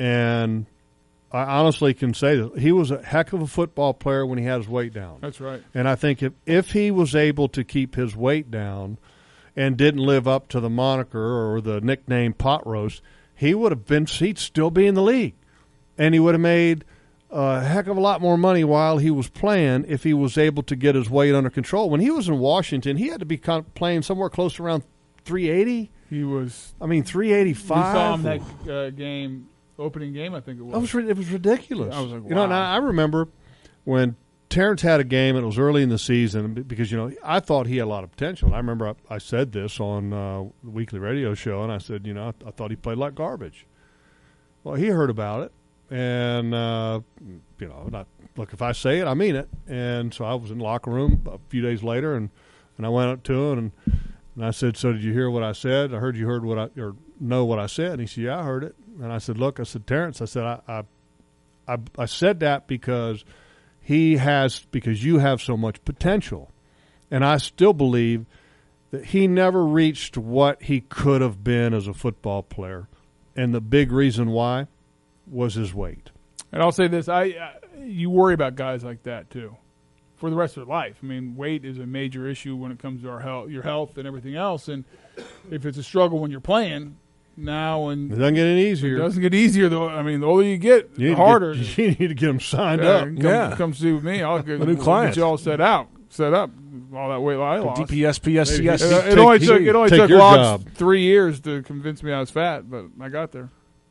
and I honestly can say that he was a heck of a football player when he had his weight down. That's right. And I think if, if he was able to keep his weight down and didn't live up to the moniker or the nickname Pot Roast, he would have been, he'd still be in the league. And he would have made a heck of a lot more money while he was playing if he was able to get his weight under control. When he was in Washington, he had to be kind of playing somewhere close to around three eighty. He was. I mean, three eighty-five. We saw him that uh, game, opening game, I think it was. That was ri- it was ridiculous. I was like, You know, and wow. I, I remember when Terrence had a game, and it was early in the season, because, you know, I thought he had a lot of potential. And I remember I, I said this on uh, the weekly radio show, and I said, you know, I, I thought he played like garbage. Well, he heard about it, and, uh, you know, not, look, if I say it, I mean it. And so I was in the locker room a few days later, and, and I went up to him, and, and I said, so did you hear what I said? I heard you heard what I, or know what I said. And he said, yeah, I heard it. And I said, look, I said, Terrence, I said, I, I, I, I said that because he has, because you have so much potential. And I still believe that he never reached what he could have been as a football player. And the big reason why was his weight. And I'll say this: I, I you worry about guys like that too, for the rest of their life. I mean, weight is a major issue when it comes to our health, your health, and everything else. And if it's a struggle when you're playing, now and It doesn't get any it easier. doesn't get easier though. I mean, the older you get, You need the to harder. Get, you need to get him signed Yeah, up. come, Yeah. come see with me. I'll get, A new we'll client. get you all set out, set up. All that weight I lost. D P S P S C S. It, it Take- only he- took it only take took your Logs job. three years to convince me I was fat, but I got there.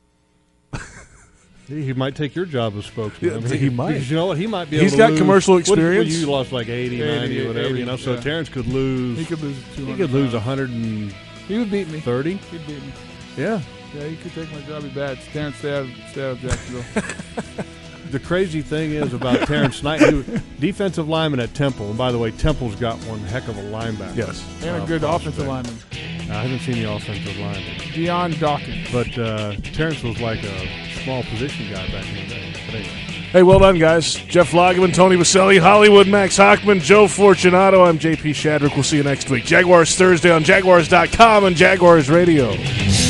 He, he might take your job as spokesman. Yeah, I mean, he might. Because you know what? He might be He's able to got lose- commercial what- what, experience. you lost like eighty, eighty, ninety, whatever, eighty, you know. So yeah. Terrence could lose. He could lose two He hundred. could lose one hundred thirty. He would beat me. He'd beat me. Yeah. Yeah, he could take my job. Be bad. Terrence, stay out, stay out of Jacksonville. The crazy thing is about Terrence Knight, he was defensive lineman at Temple. And by the way, Temple's got one heck of a linebacker. Yes. And a Uh, good prospect. offensive lineman, I haven't seen the offensive lineman. Deion Dawkins. But uh, Terrence was like a small position guy back in the day. But anyway. Hey, well done, guys. Jeff Lageman, Tony Baselli, Hollywood, Max Hockman, Joe Fortunato. I'm J P Shadrick. We'll see you next week. Jaguars Thursday on Jaguars dot com and Jaguars Radio.